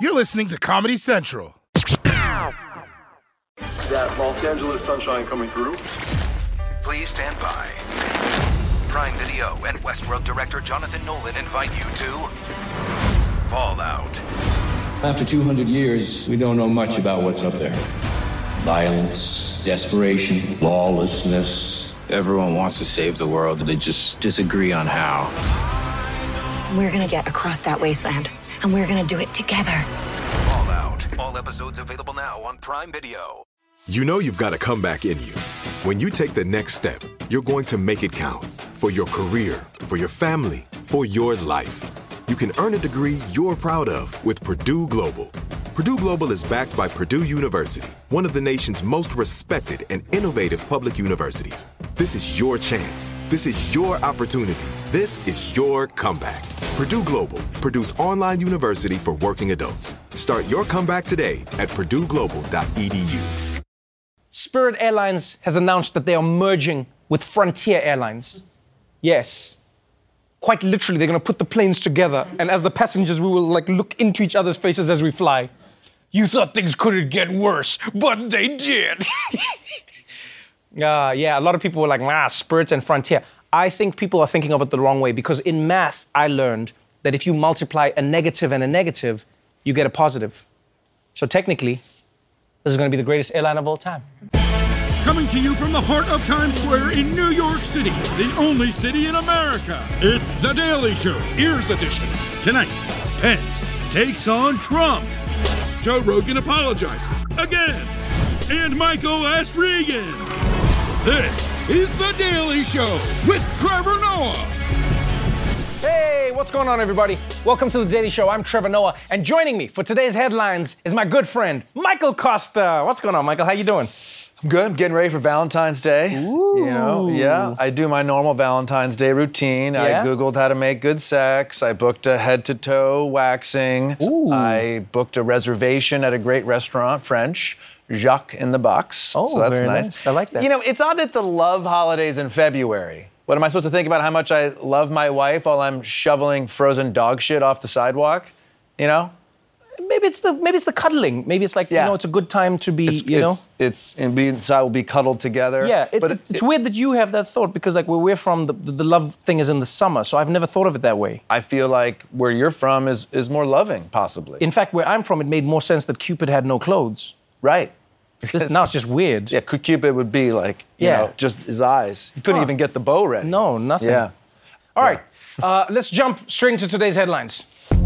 You're listening to Comedy Central. That Los Angeles sunshine coming through. Please stand by. Prime Video and Westworld director Jonathan Nolan invite you to Fallout. After 200 years, we don't know much about what's up there. Violence, desperation, lawlessness. Everyone wants to save the world, they just disagree on how. We're gonna get across that wasteland, and we're gonna do it together. Fallout. All episodes available now on Prime Video. You know you've got a comeback in you. When you take the next step, you're going to make it count. For your career, for your family, for your life. You can earn a degree you're proud of with Purdue Global. Purdue Global is backed by Purdue University, one of the nation's most respected and innovative public universities. This is your chance. This is your opportunity. This is your comeback. Purdue Global, Purdue's online university for working adults. Start your comeback today at purdueglobal.edu. Spirit Airlines has announced that they are merging with Frontier Airlines. Yes. Quite literally, they're going to put the planes together, and as the passengers, we will look into each other's faces as we fly. You thought things couldn't get worse, but they did. Yeah, a lot of people were like, Spirit and Frontier. I think people are thinking of it the wrong way, because in math, I learned that if you multiply a negative and a negative, you get a positive. So technically, this is going to be the greatest airline of all time. Coming to you from the heart of Times Square in New York City, the only city in America. It's The Daily Show, Ears Edition. Tonight, Pence takes on Trump. Joe Rogan apologizes again. And Michael S. Regan. This is The Daily Show with Trevor Noah. Hey, what's going on, everybody? Welcome to The Daily Show. I'm Trevor Noah, and joining me for today's headlines is my good friend, Michael Costa. What's going on, Michael? How you doing? I'm good. I'm getting ready for Valentine's Day. Ooh. Yeah. I do my normal Valentine's Day routine. Yeah? I Googled how to make good sex. I booked a head-to-toe waxing. Ooh. I booked a reservation at a great restaurant, French, Jacques in the Box. Oh, so that's very nice. I like that. You know, it's odd that the love holidays in February. What am I supposed to think about how much I love my wife while I'm shoveling frozen dog shit off the sidewalk? You know? Maybe it's the cuddling. Maybe it's it's a good time to be, So we'll be cuddled together. Yeah, it's weird that you have that thought, because where we're from, the love thing is in the summer, so I've never thought of it that way. I feel like where you're from is more loving, possibly. In fact, where I'm from, it made more sense that Cupid had no clothes. Right. Now it's just weird. Yeah, Cupid would be just his eyes. He couldn't even get the bow ready. No, nothing. Yeah. All right, let's jump straight into today's headlines.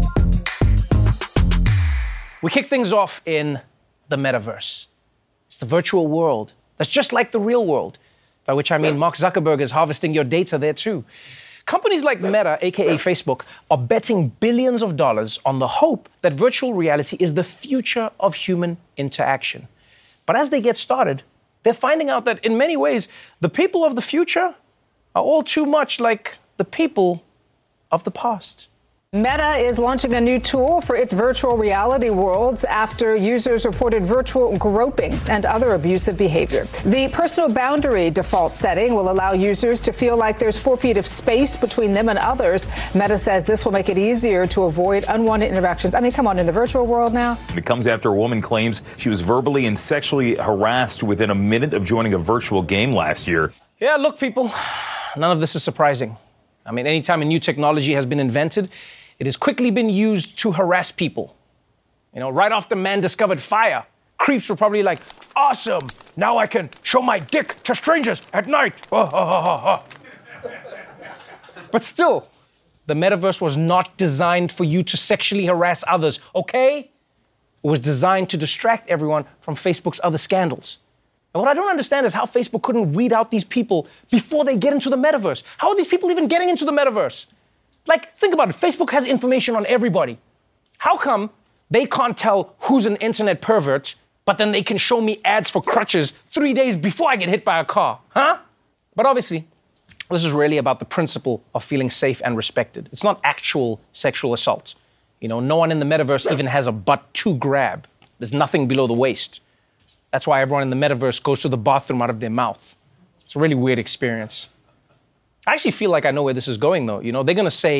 We kick things off in the metaverse. It's the virtual world that's just like the real world, by which I mean Mark Zuckerberg is harvesting your data there too. Companies like Meta, aka Facebook, are betting billions of dollars on the hope that virtual reality is the future of human interaction. But as they get started, they're finding out that in many ways, the people of the future are all too much like the people of the past. Meta is launching a new tool for its virtual reality worlds after users reported virtual groping and other abusive behavior. The personal boundary default setting will allow users to feel like there's 4 feet of space between them and others. Meta says this will make it easier to avoid unwanted interactions. I mean, come on, in the virtual world now? It comes after a woman claims she was verbally and sexually harassed within a minute of joining a virtual game last year. Yeah, look, people, none of this is surprising. I mean, anytime a new technology has been invented, it has quickly been used to harass people. You know, right after man discovered fire, creeps were probably like, awesome, now I can show my dick to strangers at night. But still, the metaverse was not designed for you to sexually harass others, okay? It was designed to distract everyone from Facebook's other scandals. And what I don't understand is how Facebook couldn't weed out these people before they get into the metaverse. How are these people even getting into the metaverse? Think about it. Facebook has information on everybody. How come they can't tell who's an internet pervert, but then they can show me ads for crutches 3 days before I get hit by a car? Huh? But obviously, this is really about the principle of feeling safe and respected. It's not actual sexual assault. You know, no one in the metaverse even has a butt to grab. There's nothing below the waist. That's why everyone in the metaverse goes to the bathroom out of their mouth. It's a really weird experience. I actually feel like I know where this is going, though. You know, they're going to say,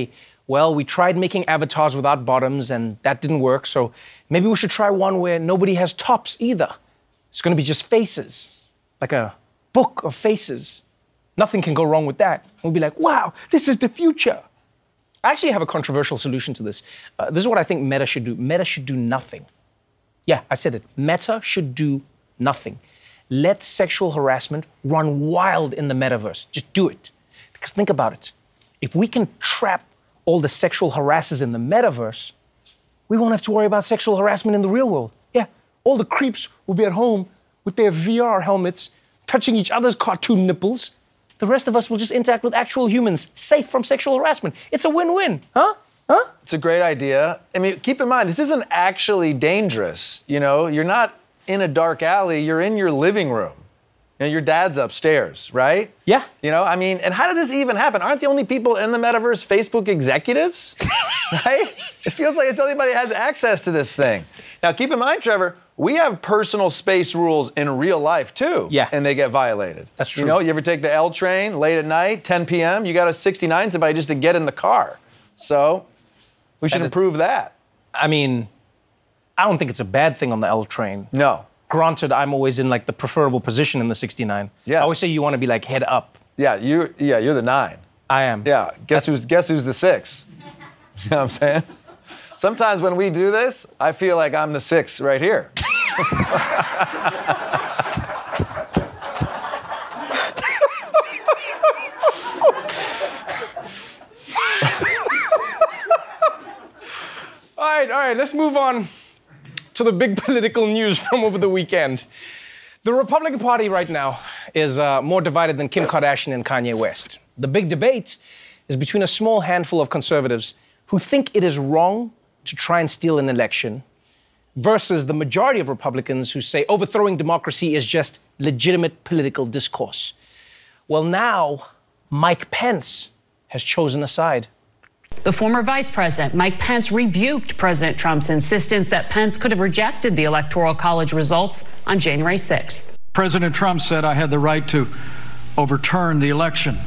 well, we tried making avatars without bottoms and that didn't work. So maybe we should try one where nobody has tops either. It's going to be just faces, like a book of faces. Nothing can go wrong with that. We'll be like, wow, this is the future. I actually have a controversial solution to this. This is what I think Meta should do. Meta should do nothing. Yeah, I said it. Meta should do nothing. Let sexual harassment run wild in the metaverse. Just do it. Because think about it. If we can trap all the sexual harassers in the metaverse, we won't have to worry about sexual harassment in the real world. Yeah, all the creeps will be at home with their VR helmets, touching each other's cartoon nipples. The rest of us will just interact with actual humans, safe from sexual harassment. It's a win-win, huh? Huh? It's a great idea. I mean, keep in mind, this isn't actually dangerous. You know, you're not in a dark alley, you're in your living room. You know, your dad's upstairs, right? Yeah. You know, I mean, and how did this even happen? Aren't the only people in the metaverse Facebook executives? Right? It feels like it's anybody has access to this thing. Now, keep in mind, Trevor, we have personal space rules in real life, too. Yeah. And they get violated. That's true. You know, you ever take the L train late at night, 10 p.m., you got to 69 somebody just to get in the car. So we should improve that. I mean, I don't think it's a bad thing on the L train. No. Granted, I'm always in like the preferable position in the 69. Yeah. I always say you want to be like head up. Yeah, you're the 9. I am. Yeah. Guess who's the 6? You know what I'm saying? Sometimes when we do this, I feel like I'm the 6 right here. All right, let's move on to the big political news from over the weekend. The Republican Party right now is more divided than Kim Kardashian and Kanye West. The big debate is between a small handful of conservatives who think it is wrong to try and steal an election versus the majority of Republicans who say overthrowing democracy is just legitimate political discourse. Well, now Mike Pence has chosen a side. The former vice president, Mike Pence, rebuked President Trump's insistence that Pence could have rejected the Electoral College results on January 6th. President Trump said I had the right to overturn the election.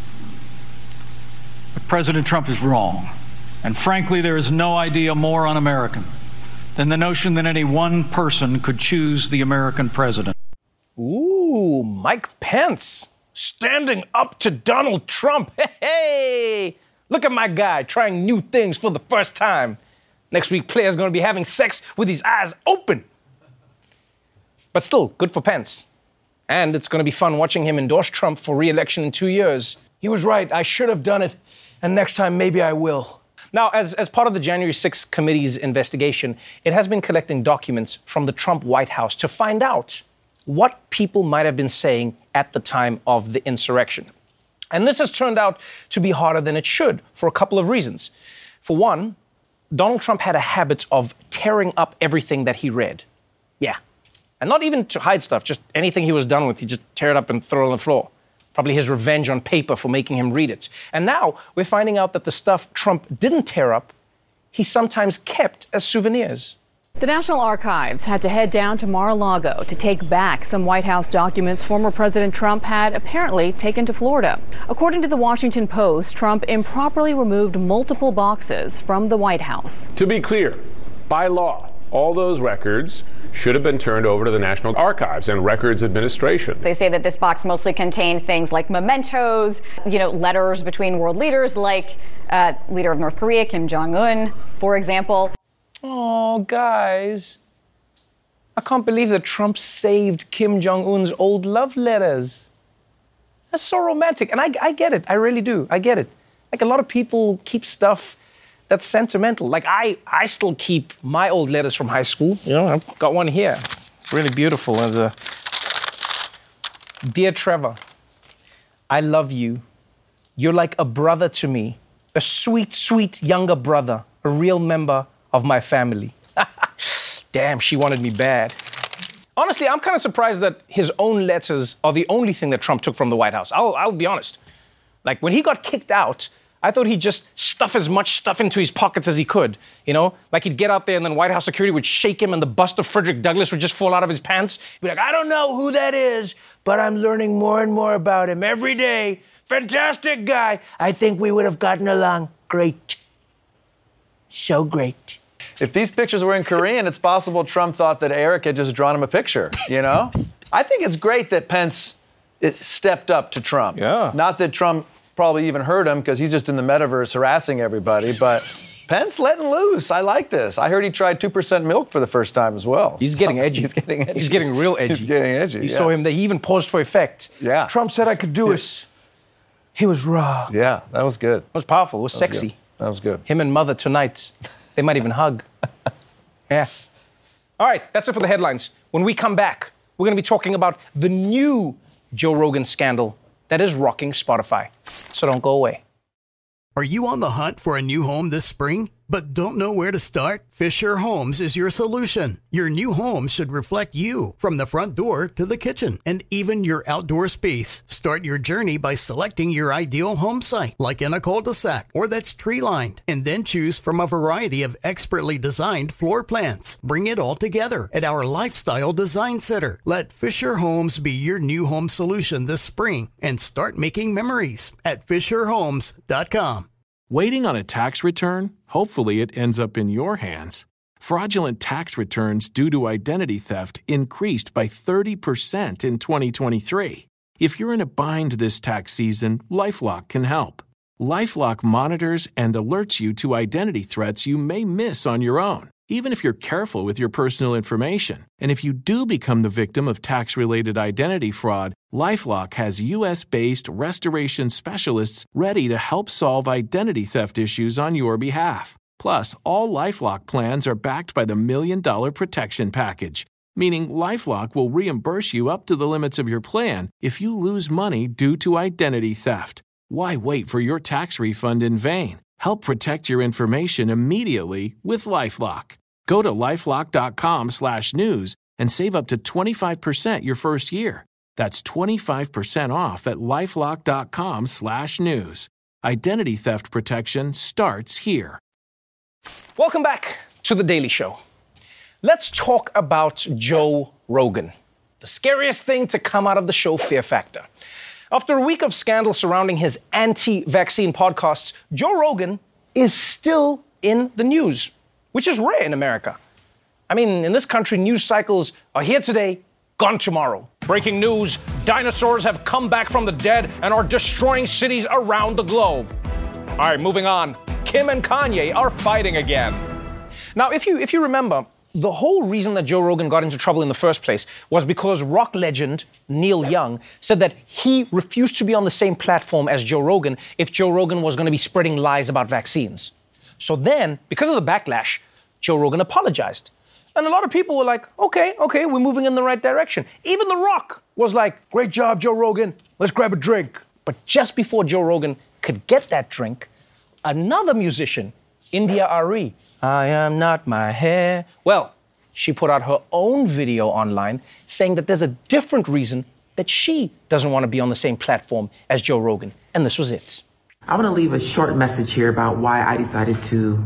But President Trump is wrong. And frankly, there is no idea more un-American than the notion that any one person could choose the American president. Ooh, Mike Pence standing up to Donald Trump. Hey! Look at my guy trying new things for the first time. Next week, players going to be having sex with his eyes open. But still, good for Pence. And it's going to be fun watching him endorse Trump for re-election in 2 years. He was right. I should have done it. And next time, maybe I will. Now, as part of the January 6th committee's investigation, it has been collecting documents from the Trump White House to find out what people might have been saying at the time of the insurrection. And this has turned out to be harder than it should for a couple of reasons. For one, Donald Trump had a habit of tearing up everything that he read. Yeah. And not even to hide stuff, just anything he was done with, he'd just tear it up and throw it on the floor. Probably his revenge on paper for making him read it. And now we're finding out that the stuff Trump didn't tear up, he sometimes kept as souvenirs. The National Archives had to head down to Mar-a-Lago to take back some White House documents former President Trump had apparently taken to Florida. According to the Washington Post, Trump improperly removed multiple boxes from the White House. To be clear, by law, all those records should have been turned over to the National Archives and Records Administration. They say that this box mostly contained things like mementos, letters between world leaders like leader of North Korea, Kim Jong-un, for example. Oh, guys, I can't believe that Trump saved Kim Jong-un's old love letters. That's so romantic. And I get it. I really do. I get it. Like, a lot of people keep stuff that's sentimental. Like, I still keep my old letters from high school. You know, I've got one here. It's really beautiful. Dear Trevor, I love you. You're like a brother to me. A sweet, sweet younger brother. A real member of my family. Damn, she wanted me bad. Honestly, I'm kind of surprised that his own letters are the only thing that Trump took from the White House. I'll be honest. Like, when he got kicked out, I thought he'd just stuff as much stuff into his pockets as he could, you know? Like, he'd get out there and then White House security would shake him and the bust of Frederick Douglass would just fall out of his pants. He'd be like, I don't know who that is, but I'm learning more and more about him every day. Fantastic guy. I think we would have gotten along great. so great. If these pictures were in Korean, it's possible Trump thought that Eric had just drawn him a picture, you know? I think it's great that Pence stepped up to Trump. Yeah. Not that Trump probably even heard him because he's just in the metaverse harassing everybody, but Pence letting loose. I like this. I heard he tried 2% milk for the first time as well. He's getting edgy. He's getting edgy. He's getting real edgy. He's getting edgy. You saw him there. He even paused for effect. Yeah. Trump said I could do it. He was raw. Yeah, that was good. It was powerful. It was sexy. Good. That was good. Him and Mother tonight. They might even hug. Yeah. All right, that's it for the headlines. When we come back, we're going to be talking about the new Joe Rogan scandal that is rocking Spotify. So don't go away. Are you on the hunt for a new home this spring, but don't know where to start? Fisher Homes is your solution. Your new home should reflect you, from the front door to the kitchen, and even your outdoor space. Start your journey by selecting your ideal home site, like in a cul-de-sac or that's tree-lined, and then choose from a variety of expertly designed floor plans. Bring it all together at our Lifestyle Design Center. Let Fisher Homes be your new home solution this spring and start making memories at FisherHomes.com. Waiting on a tax return? Hopefully it ends up in your hands. Fraudulent tax returns due to identity theft increased by 30% in 2023. If you're in a bind this tax season, LifeLock can help. LifeLock monitors and alerts you to identity threats you may miss on your own, even if you're careful with your personal information. And if you do become the victim of tax-related identity fraud, LifeLock has U.S.-based restoration specialists ready to help solve identity theft issues on your behalf. Plus, all LifeLock plans are backed by the $1 Million Protection Package, meaning LifeLock will reimburse you up to the limits of your plan if you lose money due to identity theft. Why wait for your tax refund in vain? Help protect your information immediately with LifeLock. Go to LifeLock.com/news and save up to 25% your first year. That's 25% off at LifeLock.com/news. Identity theft protection starts here. Welcome back to The Daily Show. Let's talk about Joe Rogan, the scariest thing to come out of the show Fear Factor. After a week of scandal surrounding his anti-vaccine podcasts, Joe Rogan is still in the news, which is rare in America. I mean, in this country, news cycles are here today, gone tomorrow. Breaking news, dinosaurs have come back from the dead and are destroying cities around the globe. All right, moving on. Kim and Kanye are fighting again. Now, if you remember, the whole reason that Joe Rogan got into trouble in the first place was because rock legend Neil Young said that he refused to be on the same platform as Joe Rogan if Joe Rogan was going to be spreading lies about vaccines. So then, because of the backlash, Joe Rogan apologized. And a lot of people were like, okay, we're moving in the right direction. Even The Rock was like, great job, Joe Rogan, let's grab a drink. But just before Joe Rogan could get that drink, another musician, India Arie, I am not my hair. Well, she put out her own video online saying that there's a different reason that she doesn't want to be on the same platform as Joe Rogan. And this was it. I want to leave a short message here about why I decided to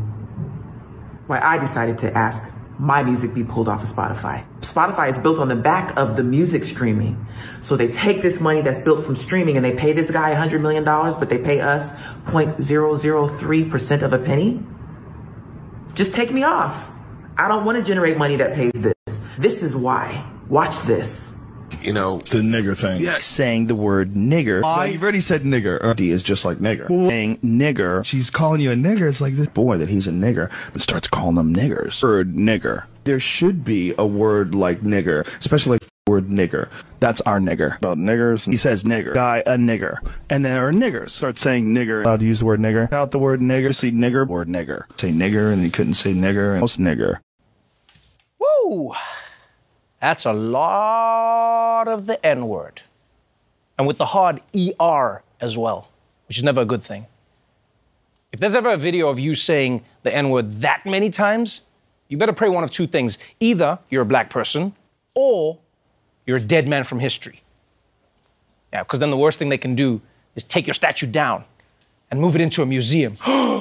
ask my music be pulled off of Spotify. Spotify is built on the back of the music streaming. So they take this money that's built from streaming and they pay this guy $100 million, but they pay us 0.003% of a penny. Just take me off. I don't want to generate money that pays this. This is why. Watch this. You know, the nigger thing. Yes. Saying the word nigger. You've already said nigger. D is just like nigger. Saying nigger. She's calling you a nigger. It's like this boy that he's a nigger, but starts calling them niggers. Word nigger. There should be a word like nigger, especially like the word nigger. That's our nigger. About niggers. He says nigger. Guy, a nigger. And there are niggers. Start saying nigger. Allowed to use the word nigger. Out the word nigger. See nigger. Word nigger. Say nigger and he couldn't say nigger. And most nigger. Woo! That's a lot of the N-word. And with the hard ER as well, which is never a good thing. If there's ever a video of you saying the N-word that many times, you better pray one of two things. Either you're a black person or you're a dead man from history. Yeah, because then the worst thing they can do is take your statue down and move it into a museum.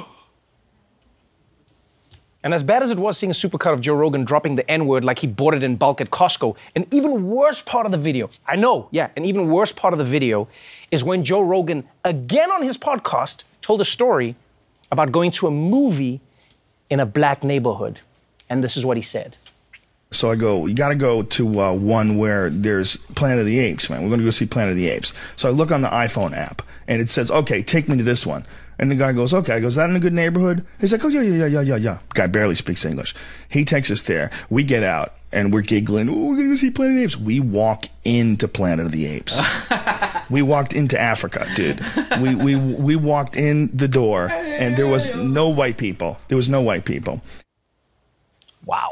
And as bad as it was seeing a supercut of Joe Rogan dropping the N-word like he bought it in bulk at Costco, an even worse part of the video, an even worse part of the video is when Joe Rogan, again on his podcast, told a story about going to a movie in a black neighborhood. And this is what he said. So I go, you got to go to one where there's Planet of the Apes, man. We're going to go see Planet of the Apes. So I look on the iPhone app, and it says, okay, take me to this one. And the guy goes, okay. I go, is that in a good neighborhood? He's like, oh, yeah. Guy barely speaks English. He takes us there. We get out, and we're giggling. Oh, we're going to go see Planet of the Apes. We walk into Planet of the Apes. We walked into Africa, dude. We walked in the door, and there was no white people. There was no white people. Wow.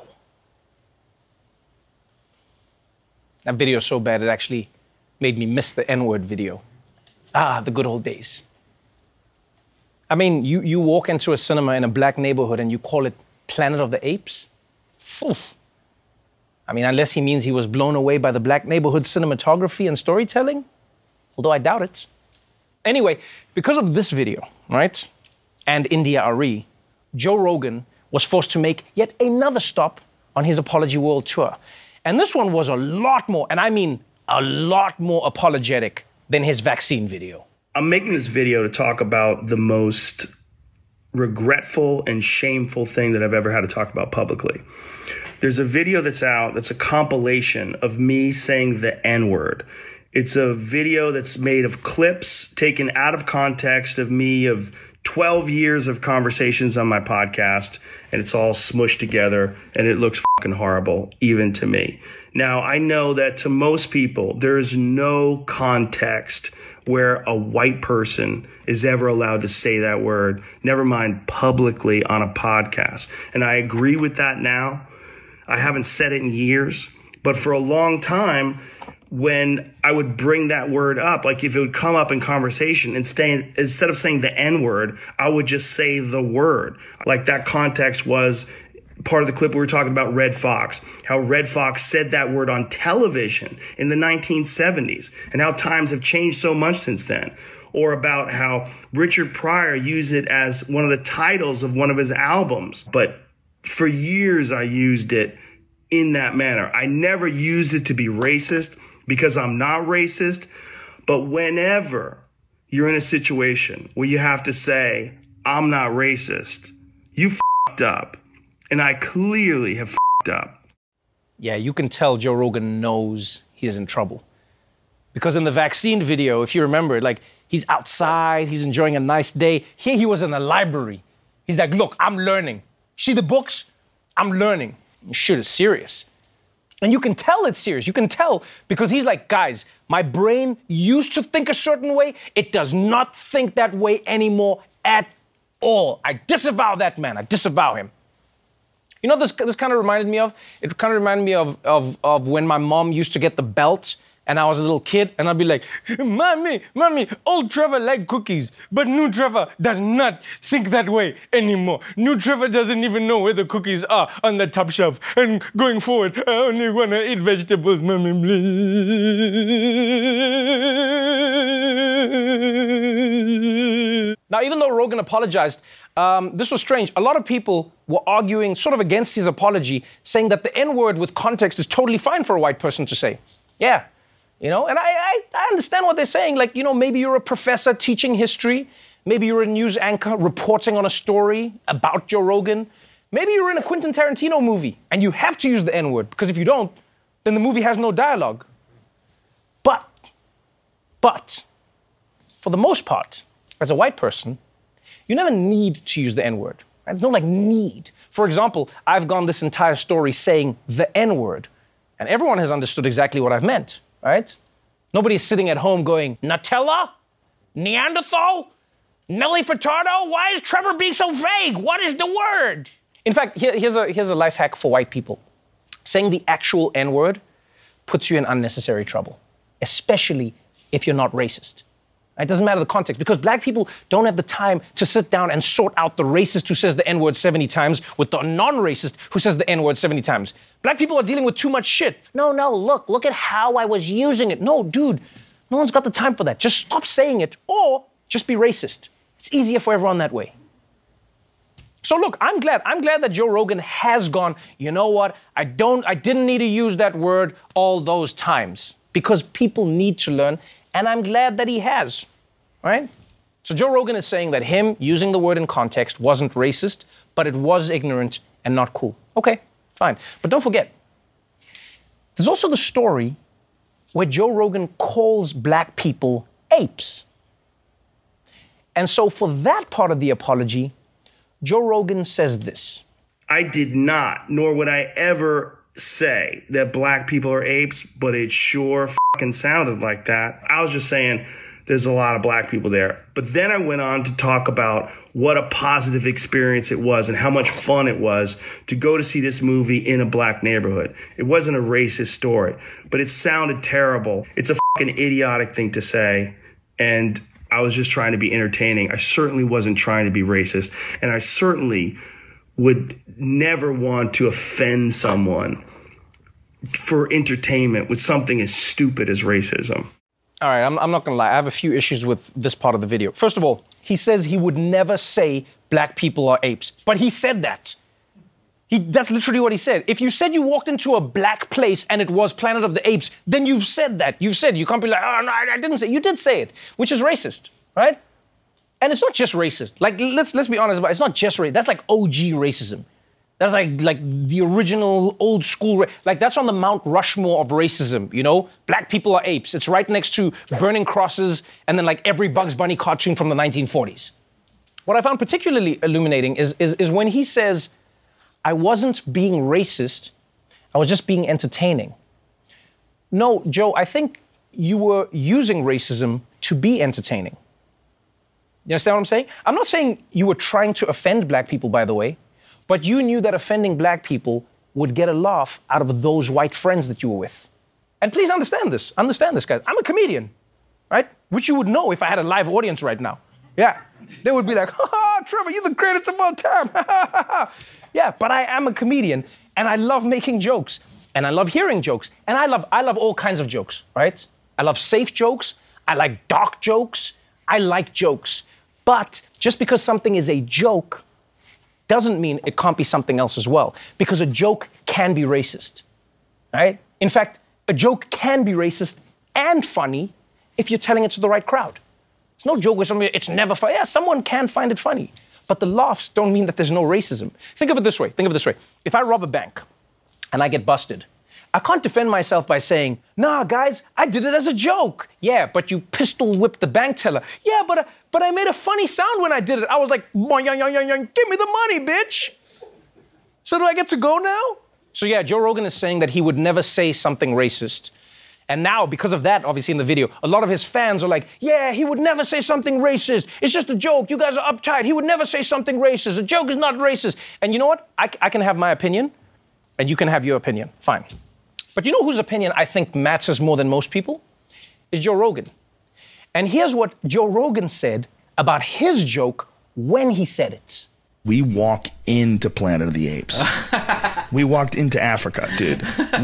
That video is so bad, it actually made me miss the N-word video. Ah, the good old days. I mean, you walk into a cinema in a black neighborhood and you call it Planet of the Apes? Oof. I mean, unless he means he was blown away by the black neighborhood cinematography and storytelling, although I doubt it. Anyway, because of this video, right, and India Arie, Joe Rogan was forced to make yet another stop on his Apology World Tour. And this one was a lot more, and I mean a lot more apologetic than his vaccine video. I'm making this video to talk about the most regretful and shameful thing that I've ever had to talk about publicly. There's a video that's out that's a compilation of me saying the N-word. It's a video that's made of clips taken out of context of me of 12 years of conversations on my podcast, and it's all smushed together, and it looks fucking horrible, even to me. Now, I know that to most people, there is no context where a white person is ever allowed to say that word, never mind publicly on a podcast. And I agree with that now. I haven't said it in years, but for a long time, when I would bring that word up, like if it would come up in conversation, instead of saying the N-word, I would just say the word. Like that context was part of the clip we were talking about Red Fox, how Red Fox said that word on television in the 1970s, and how times have changed so much since then. Or about how Richard Pryor used it as one of the titles of one of his albums. But for years, I used it in that manner. I never used it to be racist, because I'm not racist. But whenever you're in a situation where you have to say, I'm not racist, you fucked up. And I clearly have fucked up. Yeah, you can tell Joe Rogan knows he is in trouble. Because in the vaccine video, if you remember, like he's outside, he's enjoying a nice day. Here he was in a library. He's like, look, I'm learning. See the books? I'm learning. Shit is serious. And you can tell it's serious. You can tell because he's like, guys, my brain used to think a certain way. It does not think that way anymore at all. I disavow that man. I disavow him. You know, this kind of reminded me of? It kind of reminded me of when my mom used to get the belt and I was a little kid and I'd be like, Mommy, old Trevor liked cookies, but new Trevor does not think that way anymore. New Trevor doesn't even know where the cookies are on the top shelf. And going forward, I only want to eat vegetables, Mommy, please. Now, even though Rogan apologized, this was strange. A lot of people were arguing sort of against his apology, saying that the N-word with context is totally fine for a white person to say. Yeah. You know, and I understand what they're saying. Like, you know, maybe you're a professor teaching history. Maybe you're a news anchor reporting on a story about Joe Rogan. Maybe you're in a Quentin Tarantino movie and you have to use the N-word because if you don't, then the movie has no dialogue. But, for the most part, as a white person, you never need to use the N-word. Right? There's no, like, need. For example, I've gone this entire story saying the N-word, and everyone has understood exactly what I've meant. Right? Nobody's sitting at home going, Nutella? Neanderthal? Nelly Furtado? Why is Trevor being so vague? What is the word? In fact, here's a life hack for white people. Saying the actual N-word puts you in unnecessary trouble, especially if you're not racist. It doesn't matter the context, because black people don't have the time to sit down and sort out the racist who says the N-word 70 times with the non-racist who says the N-word 70 times. Black people are dealing with too much shit. No, look at how I was using it. No, dude, no one's got the time for that. Just stop saying it or just be racist. It's easier for everyone that way. So look, I'm glad that Joe Rogan has gone, you know what, I didn't need to use that word all those times because people need to learn. And I'm glad that he has, right? So Joe Rogan is saying that him using the word in context wasn't racist, but it was ignorant and not cool. Okay, fine. But don't forget, there's also the story where Joe Rogan calls black people apes. And so for that part of the apology, Joe Rogan says this. I did not, nor would I ever say that black people are apes, but it sure fucking sounded like that. I was just saying there's a lot of black people there. But then I went on to talk about what a positive experience it was and how much fun it was to go to see this movie in a black neighborhood. It wasn't a racist story, but it sounded terrible. It's a fucking idiotic thing to say. And I was just trying to be entertaining. I certainly wasn't trying to be racist. And I certainly would never want to offend someone for entertainment with something as stupid as racism. All right, I'm not gonna lie. I have a few issues with this part of the video. First of all, he says he would never say black people are apes, but he said that. That's literally what he said. If you said you walked into a black place and it was Planet of the Apes, then you've said that. You've said, you can't be like, oh, no, I didn't say it. You did say it, which is racist, right? And it's not just racist. Like, let's be honest about it. It's not just racist. That's like OG racism. That's like the original old school, like that's on the Mount Rushmore of racism, you know? Black people are apes. It's right next to burning crosses and then like every Bugs Bunny cartoon from the 1940s. What I found particularly illuminating is when he says, I wasn't being racist, I was just being entertaining. No, Joe, I think you were using racism to be entertaining. You understand what I'm saying? I'm not saying you were trying to offend black people, by the way, but you knew that offending black people would get a laugh out of those white friends that you were with. And please understand this, guys. I'm a comedian, right? Which you would know if I had a live audience right now. Yeah, they would be like, ha, Trevor, you're the greatest of all time. Yeah, but I am a comedian and I love making jokes and I love hearing jokes and I love all kinds of jokes, right? I love safe jokes. I like dark jokes. I like jokes. But just because something is a joke doesn't mean it can't be something else as well, because a joke can be racist, right? In fact, a joke can be racist and funny if you're telling it to the right crowd. It's no joke where somebody, it's never funny. Yeah, someone can find it funny, but the laughs don't mean that there's no racism. Think of it this way. If I rob a bank and I get busted, I can't defend myself by saying, nah, guys, I did it as a joke. Yeah, but you pistol whipped the bank teller. Yeah, but I made a funny sound when I did it. I was like, give me the money, bitch. So do I get to go now? So yeah, Joe Rogan is saying that he would never say something racist. And now, because of that, obviously in the video, a lot of his fans are like, yeah, he would never say something racist. It's just a joke. You guys are uptight. He would never say something racist. A joke is not racist. And you know what? I can have my opinion, and you can have your opinion. Fine. But you know whose opinion I think matters more than most people? Is Joe Rogan. And here's what Joe Rogan said about his joke when he said it. We walk into Planet of the Apes. We walked into Africa, dude.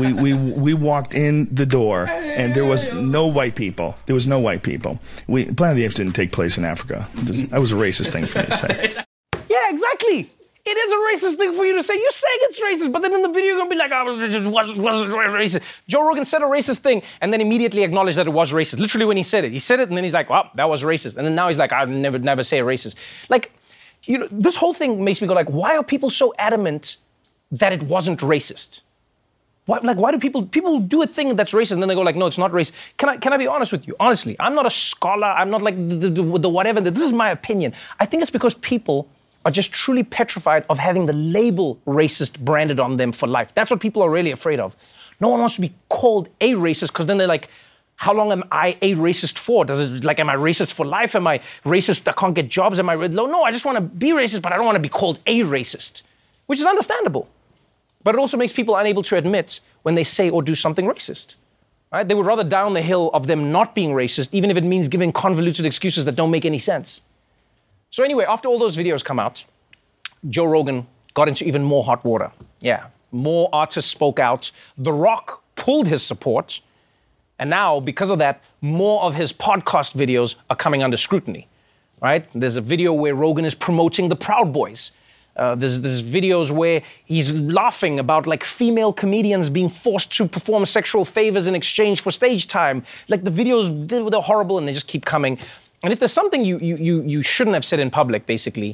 We walked in the door, and there was no white people. There was no white people. Planet of the Apes didn't take place in Africa. That was a racist thing for me to say. Yeah, exactly. It is a racist thing for you to say. You're saying it's racist, but then in the video you're going to be like, oh, it wasn't racist. Joe Rogan said a racist thing and then immediately acknowledged that it was racist. Literally when he said it and then he's like, well, that was racist. And then now he's like, I'll never say racist. Like, you know, this whole thing makes me go like, why are people so adamant that it wasn't racist? Why do people do a thing that's racist and then they go like, no, it's not racist. Can I be honest with you? Honestly, I'm not a scholar. I'm not like the whatever. This is my opinion. I think it's because people are just truly petrified of having the label racist branded on them for life. That's what people are really afraid of. No one wants to be called a racist because then they're like, how long am I a racist for? Am I racist for life? Am I racist? I can't get jobs? Am I no, I just want to be racist, but I don't want to be called a racist, which is understandable. But it also makes people unable to admit when they say or do something racist. Right? They would rather die on the hill of them not being racist, even if it means giving convoluted excuses that don't make any sense. So anyway, after all those videos come out, Joe Rogan got into even more hot water. Yeah, more artists spoke out. The Rock pulled his support. And now, because of that, more of his podcast videos are coming under scrutiny, right? There's a video where Rogan is promoting the Proud Boys. There's videos where he's laughing about like female comedians being forced to perform sexual favors in exchange for stage time. Like the videos, they're horrible and they just keep coming. And if there's something you shouldn't have said in public, basically,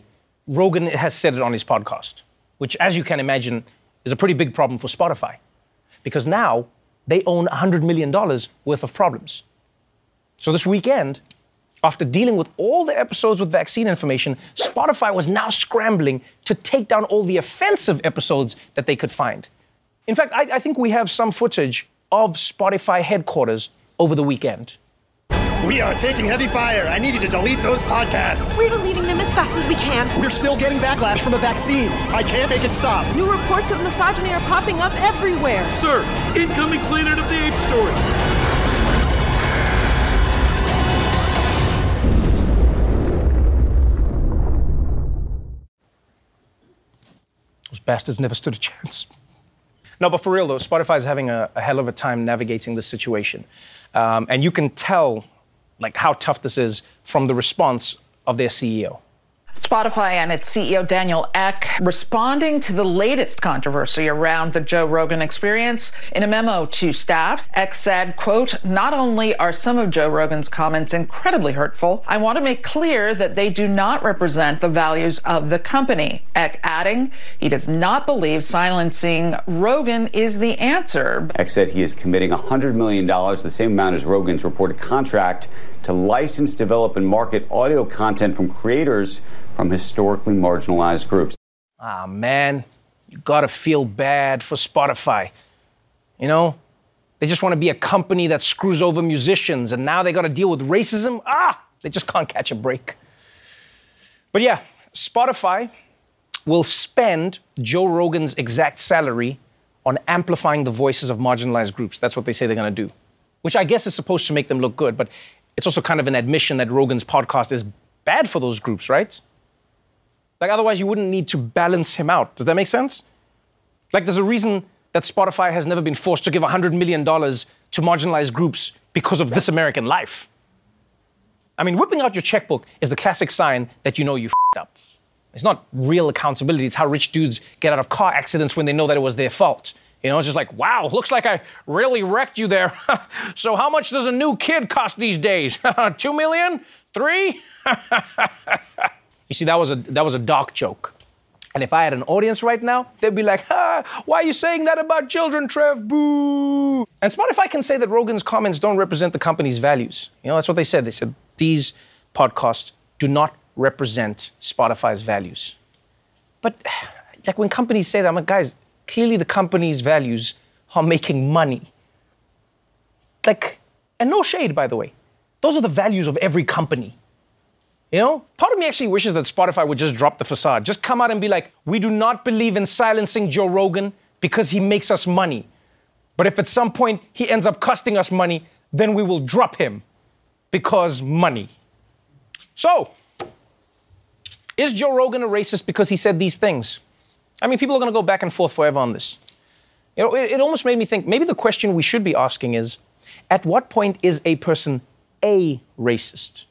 Rogan has said it on his podcast, which, as you can imagine, is a pretty big problem for Spotify, because now they own $100 million worth of problems. So this weekend, after dealing with all the episodes with vaccine information, Spotify was now scrambling to take down all the offensive episodes that they could find. In fact, I think we have some footage of Spotify headquarters over the weekend. We are taking heavy fire. I need you to delete those podcasts. We're deleting them as fast as we can. We're still getting backlash from the vaccines. I can't make it stop. New reports of misogyny are popping up everywhere. Sir, incoming Planet of the Apes story. Those bastards never stood a chance. No, but for real though, Spotify is having a hell of a time navigating this situation. And you can tell like how tough this is from the response of their CEO. Spotify and its CEO Daniel Ek responding to the latest controversy around the Joe Rogan Experience. In a memo to staff, Ek said, quote, "Not only are some of Joe Rogan's comments incredibly hurtful, I want to make clear that they do not represent the values of the company." Ek adding he does not believe silencing Rogan is the answer. Ek said he is committing $100 million, the same amount as Rogan's reported contract, to license, develop, and market audio content from creators from historically marginalized groups. Ah, man, you gotta feel bad for Spotify. You know, they just want to be a company that screws over musicians, and now they gotta deal with racism. They just can't catch a break. But yeah, Spotify will spend Joe Rogan's exact salary on amplifying the voices of marginalized groups. That's what they say they're gonna do, which I guess is supposed to make them look good, but it's also kind of an admission that Rogan's podcast is bad for those groups, right? Like, otherwise you wouldn't need to balance him out. Does that make sense? Like, there's a reason that Spotify has never been forced to give $100 million to marginalized groups because of This American Life. I mean, whipping out your checkbook is the classic sign that you know you f***ed up. It's not real accountability. It's how rich dudes get out of car accidents when they know that it was their fault. You know, it's just like, wow, looks like I really wrecked you there. So how much does a new kid cost these days? 2 million? 3? You see, that was a dark joke. And if I had an audience right now, they'd be like, why are you saying that about children, Trev? Boo! And Spotify can say that Rogan's comments don't represent the company's values. You know, that's what they said. They said these podcasts do not represent Spotify's values. But like when companies say that, I'm like, guys, clearly the company's values are making money. Like, and no shade, by the way. Those are the values of every company. You know, part of me actually wishes that Spotify would just drop the facade. Just come out and be like, we do not believe in silencing Joe Rogan because he makes us money. But if at some point he ends up costing us money, then we will drop him because money. So, is Joe Rogan a racist because he said these things? I mean, people are going to go back and forth forever on this. You know, it almost made me think maybe the question we should be asking is, at what point is a person a racist?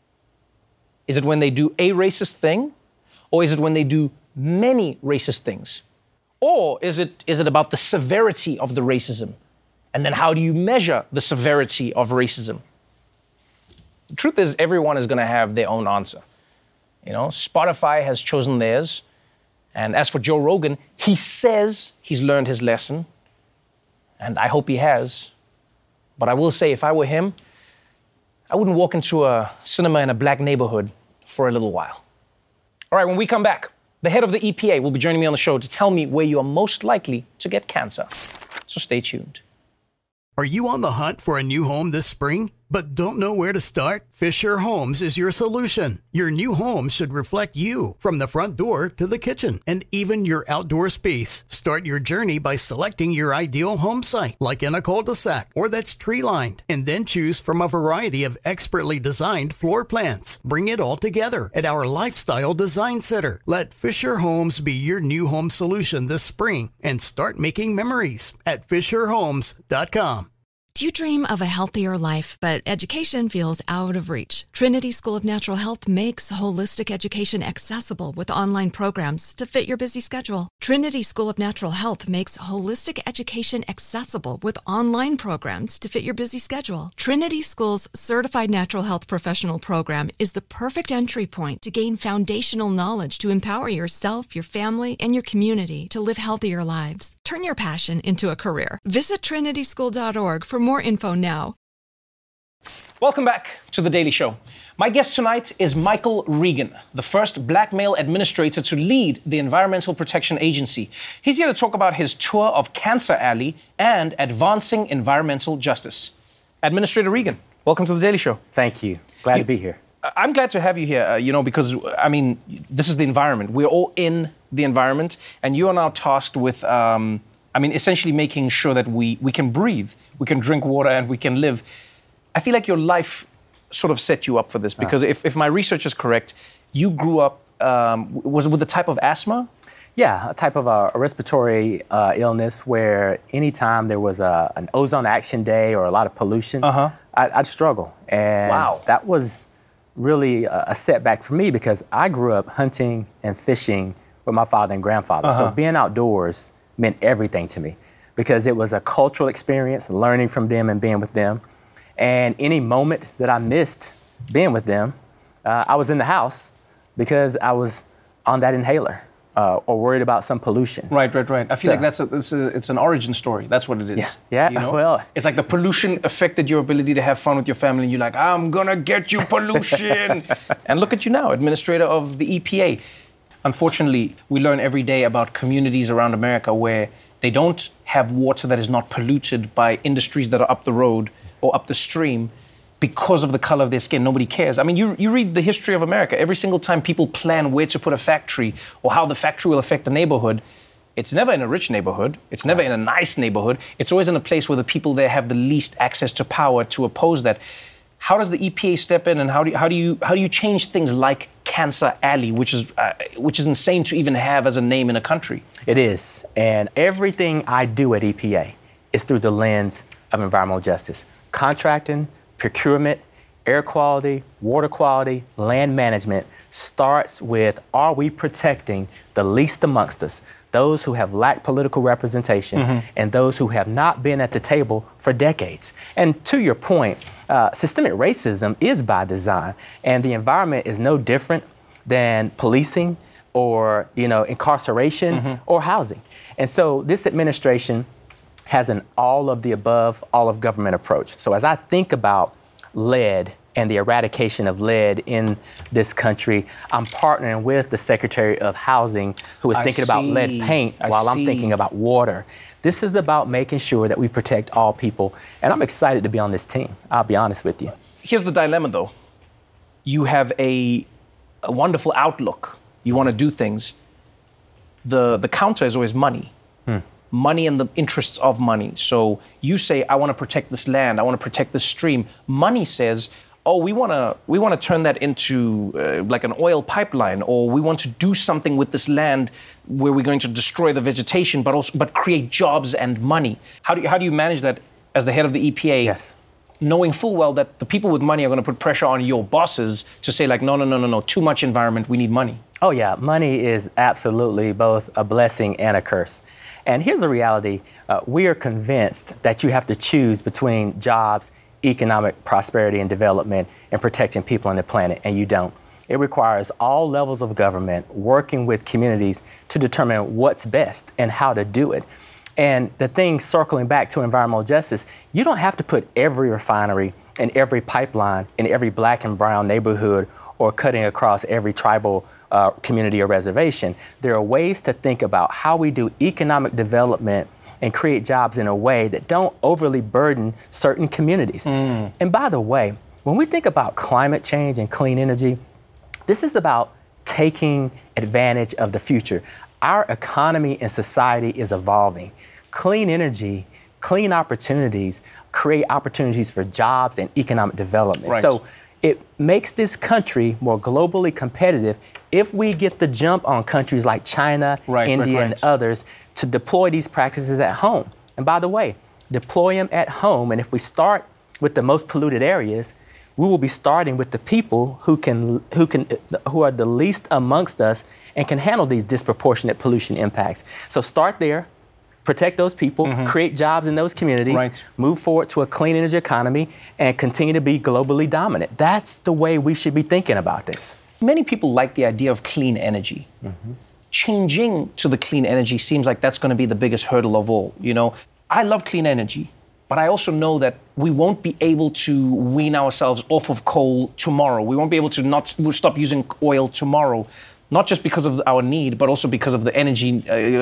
Is it when they do a racist thing? Or is it when they do many racist things? Or is it about the severity of the racism? And then how do you measure the severity of racism? The truth is, everyone is going to have their own answer. You know, Spotify has chosen theirs. And as for Joe Rogan, he says he's learned his lesson. And I hope he has. But I will say, if I were him, I wouldn't walk into a cinema in a black neighborhood for a little while. All right, when we come back, the head of the EPA will be joining me on the show to tell me where you are most likely to get cancer. So stay tuned. Are you on the hunt for a new home this spring, but don't know where to start? Fisher Homes is your solution. Your new home should reflect you, from the front door to the kitchen and even your outdoor space. Start your journey by selecting your ideal home site, like in a cul-de-sac or that's tree-lined, and then choose from a variety of expertly designed floor plans. Bring it all together at our Lifestyle Design Center. Let Fisher Homes be your new home solution this spring and start making memories at FisherHomes.com. Do you dream of a healthier life, but education feels out of reach? Trinity School of Natural Health makes holistic education accessible with online programs to fit your busy schedule. Trinity School of Natural Health makes holistic education accessible with online programs to fit your busy schedule. Trinity School's Certified Natural Health Professional Program is the perfect entry point to gain foundational knowledge to empower yourself, your family, and your community to live healthier lives. Turn your passion into a career. Visit trinityschool.org for more info now. Welcome back to The Daily Show. My guest tonight is Michael Regan, the first black male administrator to lead the Environmental Protection Agency. He's here to talk about his tour of Cancer Alley and advancing environmental justice. Administrator Regan, welcome to The Daily Show. Thank you. Glad to be here. I'm glad to have you here, because, this is the environment. We're all in the environment, and you are now tasked with, essentially making sure that we can breathe, we can drink water, and we can live. I feel like your life sort of set you up for this, because if my research is correct, you grew up, was it with a type of asthma? Yeah, a type of a respiratory illness where anytime there was an ozone action day or a lot of pollution, I'd struggle. And that was really a setback for me because I grew up hunting and fishing with my father and grandfather. So being outdoors meant everything to me because it was a cultural experience, learning from them and being with them. And any moment that I missed being with them, I was in the house because I was on that inhaler or worried about some pollution. Right. I feel like it's an origin story. That's what it is. Yeah. Well, it's like the pollution affected your ability to have fun with your family. And you're like, I'm gonna get you pollution. And look at you now, administrator of the EPA. Unfortunately, we learn every day about communities around America where they don't have water that is not polluted by industries that are up the road or up the stream because of the color of their skin. Nobody cares. I mean, you read the history of America. Every single time people plan where to put a factory or how the factory will affect the neighborhood, it's never in a rich neighborhood. It's never in a nice neighborhood. It's always in a place where the people there have the least access to power to oppose that. How does the EPA step in, and how do you change things like Cancer Alley, which is insane to even have as a name in a country? It is, and everything I do at EPA is through the lens of environmental justice. Contracting, procurement, air quality, water quality, land management starts with, are we protecting the least amongst us, those who have lacked political representation and those who have not been at the table for decades? And to your point, systemic racism is by design, and the environment is no different than policing or incarceration or housing. And so this administration has an all of the above, all of government approach. So as I think about lead and the eradication of lead in this country, I'm partnering with the Secretary of Housing, who is thinking about lead paint while I'm thinking about water. This is about making sure that we protect all people, and I'm excited to be on this team. I'll be honest with you. Here's the dilemma, though. You have a wonderful outlook. You want to do things. The counter is always money. Money and the interests of money. So you say, I want to protect this land, I want to protect this stream. Money says, oh, we want to turn that into like an oil pipeline, or we want to do something with this land where we're going to destroy the vegetation, but create jobs and money. How do you manage that as the head of the EPA? Yes. Knowing full well that the people with money are going to put pressure on your bosses to say like, no, too much environment, we need money. Oh yeah, money is absolutely both a blessing and a curse. And here's the reality. We are convinced that you have to choose between jobs, economic prosperity and development, and protecting people on the planet, and you don't. It requires all levels of government working with communities to determine what's best and how to do it. And the thing circling back to environmental justice, you don't have to put every refinery and every pipeline in every black and brown neighborhood or cutting across every tribal community or reservation. There are ways to think about how we do economic development and create jobs in a way that don't overly burden certain communities. And by the way, when we think about climate change and clean energy, this is about taking advantage of the future. Our economy and society is evolving. Clean energy, clean opportunities create opportunities for jobs and economic development. Right. So it makes this country more globally competitive if we get the jump on countries like China, India, and others to deploy these practices at home. And by the way, deploy them at home. And if we start with the most polluted areas, we will be starting with the people who are the least amongst us and can handle these disproportionate pollution impacts. So start there, protect those people, create jobs in those communities, move forward to a clean energy economy, and continue to be globally dominant. That's the way we should be thinking about this. Many people like the idea of clean energy. Changing to the clean energy seems like that's going to be the biggest hurdle of all. You know, I love clean energy, but I also know that we won't be able to wean ourselves off of coal tomorrow. We won't be able to we'll stop using oil tomorrow, not just because of our need, but also because of the energy,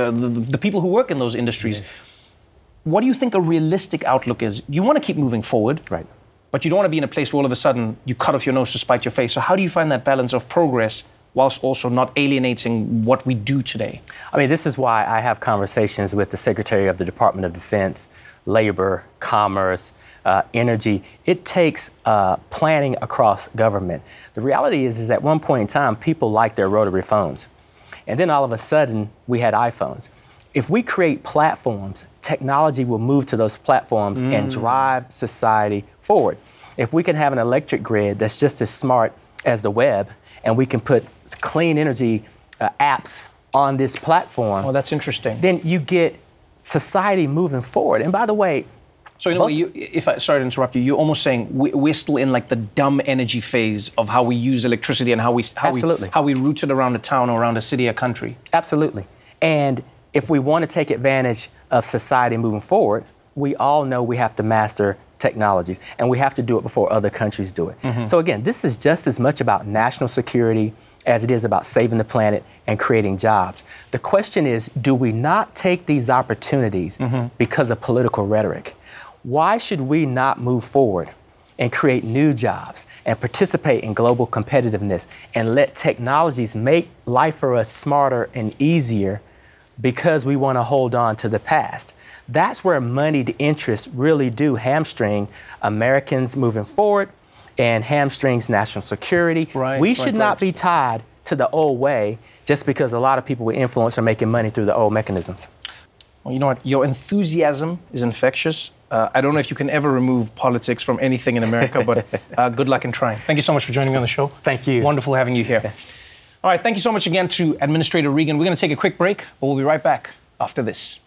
the people who work in those industries. What do you think a realistic outlook is? You want to keep moving forward, right? But you don't want to be in a place where all of a sudden you cut off your nose to spite your face. So how do you find that balance of progress whilst also not alienating what we do today? I mean, this is why I have conversations with the Secretary of the Department of Defense, Labor, Commerce, Energy. It takes planning across government. The reality is at one point in time, people liked their rotary phones. And then all of a sudden, we had iPhones. If we create platforms, technology will move to those platforms and drive society forward. If we can have an electric grid that's just as smart as the web, and we can put clean energy apps on this platform. Oh, that's interesting. Then you get society moving forward. And by the way, so in a way, sorry to interrupt you, you're almost saying we're still in like the dumb energy phase of how we use electricity and how we route it around a town or around a city or country. Absolutely. And if we want to take advantage of society moving forward, we all know we have to master technologies, and we have to do it before other countries do it. So again, this is just as much about national security as it is about saving the planet and creating jobs. The question is, do we not take these opportunities because of political rhetoric? Why should we not move forward and create new jobs and participate in global competitiveness and let technologies make life for us smarter and easier because we want to hold on to the past? That's where moneyed interests really do hamstring Americans moving forward and hamstrings national security. We should not be tied to the old way just because a lot of people with influence are making money through the old mechanisms. Well, you know what? Your enthusiasm is infectious. I don't know if you can ever remove politics from anything in America, but good luck in trying. Thank you so much for joining me on the show. Thank you. Wonderful having you here. All right, thank you so much again to Administrator Regan. We're going to take a quick break, but we'll be right back after this.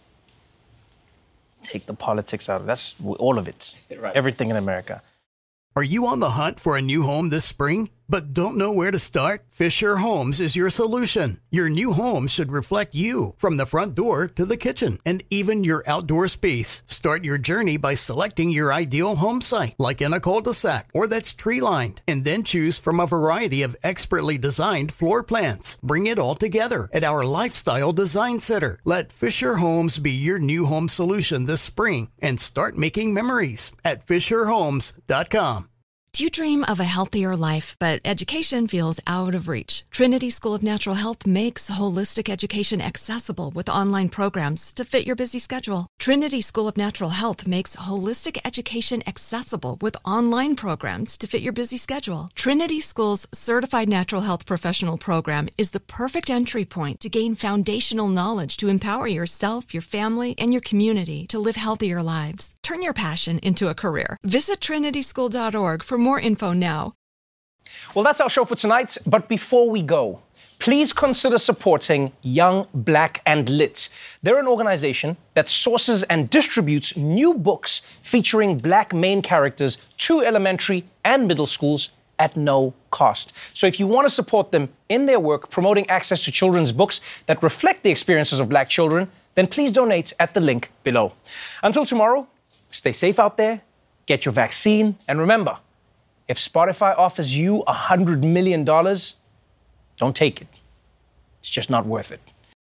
Take the politics out of it. That's all of it. Everything in America. Are you on the hunt for a new home this spring, but don't know where to start? Fisher Homes is your solution. Your new home should reflect you, from the front door to the kitchen, and even your outdoor space. Start your journey by selecting your ideal home site, like in a cul-de-sac or that's tree-lined, and then choose from a variety of expertly designed floor plans. Bring it all together at our Lifestyle Design Center. Let Fisher Homes be your new home solution this spring and start making memories at FisherHomes.com. Do you dream of a healthier life, but education feels out of reach? Trinity School of Natural Health makes holistic education accessible with online programs to fit your busy schedule. Trinity School of Natural Health makes holistic education accessible with online programs to fit your busy schedule. Trinity School's Certified Natural Health Professional Program is the perfect entry point to gain foundational knowledge to empower yourself, your family, and your community to live healthier lives. Turn your passion into a career. Visit trinityschool.org for more info now. Well, that's our show for tonight. But before we go, please consider supporting Young, Black, and Lit. They're an organization that sources and distributes new books featuring Black main characters to elementary and middle schools at no cost. So if you want to support them in their work promoting access to children's books that reflect the experiences of Black children, then please donate at the link below. Until tomorrow, stay safe out there, get your vaccine, and remember, if Spotify offers you $100 million, don't take it. It's just not worth it.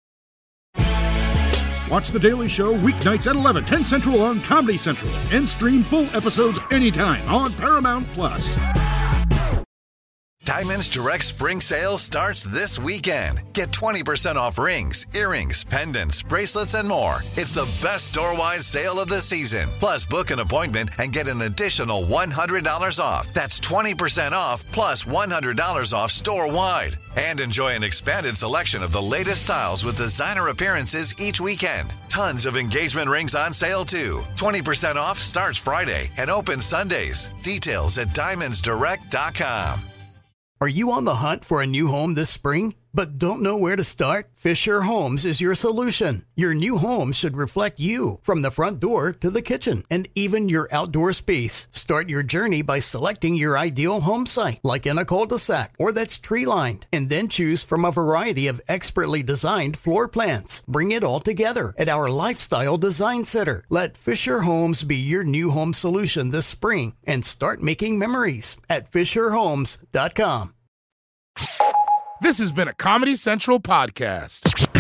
Watch The Daily Show weeknights at 11, 10 Central on Comedy Central, and stream full episodes anytime on Paramount+. Diamonds Direct Spring Sale starts this weekend. Get 20% off rings, earrings, pendants, bracelets, and more. It's the best store-wide sale of the season. Plus, book an appointment and get an additional $100 off. That's 20% off plus $100 off store-wide. And enjoy an expanded selection of the latest styles with designer appearances each weekend. Tons of engagement rings on sale, too. 20% off starts Friday and opens Sundays. Details at diamondsdirect.com. Are you on the hunt for a new home this spring, but don't know where to start? Fisher Homes is your solution. Your new home should reflect you, from the front door to the kitchen, and even your outdoor space. Start your journey by selecting your ideal home site, like in a cul-de-sac or that's tree-lined, and then choose from a variety of expertly designed floor plans. Bring it all together at our Lifestyle Design Center. Let Fisher Homes be your new home solution this spring and start making memories at FisherHomes.com. This has been a Comedy Central podcast.